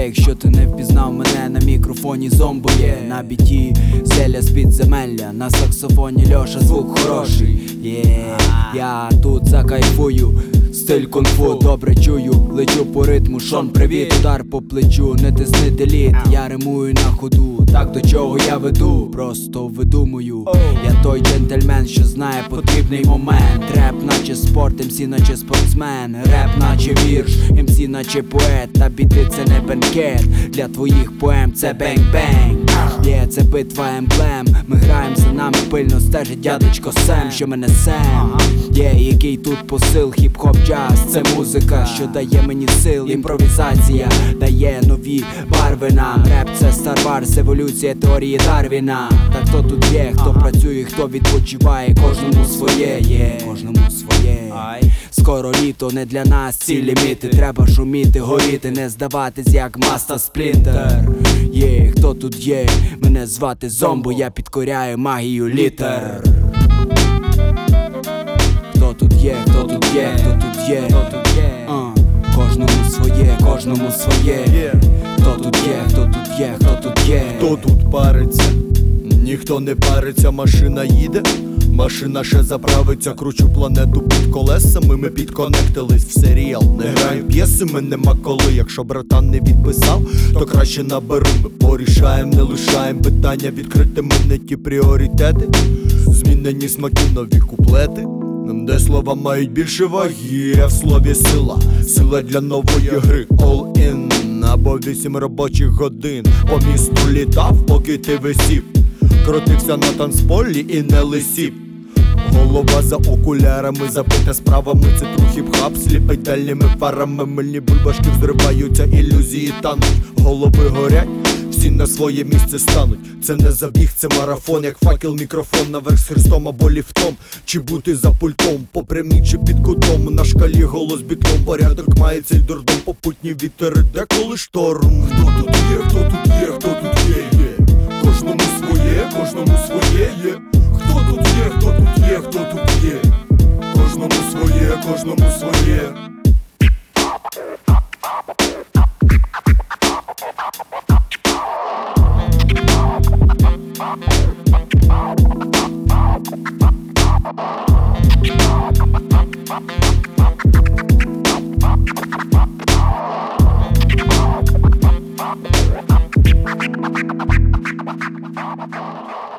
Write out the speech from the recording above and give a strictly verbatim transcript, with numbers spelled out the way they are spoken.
якщо ти не впізнав мене, на мікрофоні зомбоє. На біті селя з підземелля, на саксофоні Льоша, звук хороший. Yeah, я тут закайфую, стиль кунг-фу добре чую. Лечу по ритму, Шон, привіт, удар по плечу, не тисни деліт, я римую на ходу. Так до чого я веду, просто видумую. Я той джентльмен, що знає потрібний момент. Реп наче спорт, ем сі наче спортсмен. Реп наче вірш, ем сі наче поет. Та біти це не бенкет, для твоїх поем це бенг-бенг. Є, це битва емблем, ми граєм, за нами пильно стежить дядечко Сем, що мене Сем. Є, який тут посил, хіп-хоп, джаз, це музика, що дає мені сил. Імпровізація дає нові барви нам. Реп це Star Wars, еволюція теорії Дарвіна. Та хто тут є, хто працює, хто відпочиває, кожному своє є, кожному своє. Скоро літо, не для нас ці ліміти. Треба шуміти, горіти, не здаватись як Маста Сплінтер. Є, хто тут є, мене звати Зомбо, я підкоряю магію літер. Хто тут є, хто тут є, хто тут є, хто тут є, uh, кожному своє, кожному своє. Хто тут є, хто тут є, хто тут є. Хто тут париться? Ніхто не париться, машина їде, машина ще заправиться. Кручу планету під колесами, ми підконектились в серіал. Не граємо п'єси, ми нема коли. Якщо братан не відписав, то краще набери. Ми порішаєм, не лишаєм питання відкритими, не ті пріоритети. Змінені смаки, нові куплети, де слова мають більше ваги, в слові сила, сила для нової гри. All in, або вісім робочих годин. По місту літав, поки ти висів, крутився на танцполі і не лисів. Голова за окулярами, забита справами, це трохи хіп-хап, сліпить дальніми фарами. Мильні бульбашки взриваються, ілюзії тануть, голови горять, всі на своє місце стануть. Це не забіг, це марафон, як факел, мікрофон наверх з хрестом або ліфтом. Чи бути за пультом, по прямій чи під кутом. На шкалі голос бітом, порядок має цей дурдом. Попутні вітери, деколи шторм. Хто тут є, хто тут є, хто тут є, є. Кожному своє, кожному своє є. Хто тут є, хто тут є, хто тут є. Кожному своє, кожному своє. Bye.